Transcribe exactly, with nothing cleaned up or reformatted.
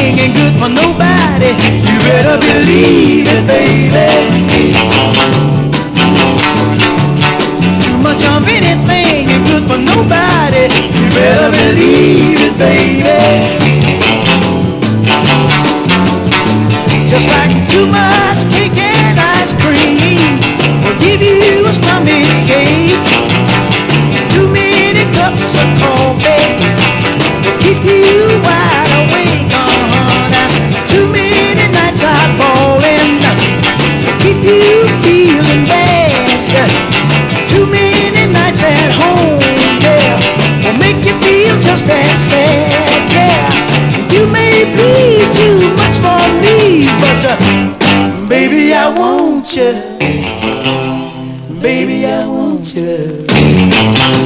anything ain't good for nobody. You better believe it, baby. Too much of anything ain't good for nobody. You better believe it, baby. Just like too much cake and ice cream will give you a stomach ache. Too many cups of coffee will keep you wide awake. Uh-huh. Too many nights out ballin' will keep you feeling bad. Too many nights at home, yeah, will make you feel just as sad, yeah. You may be too much for me, but uh, baby, I want you. Baby, I want you.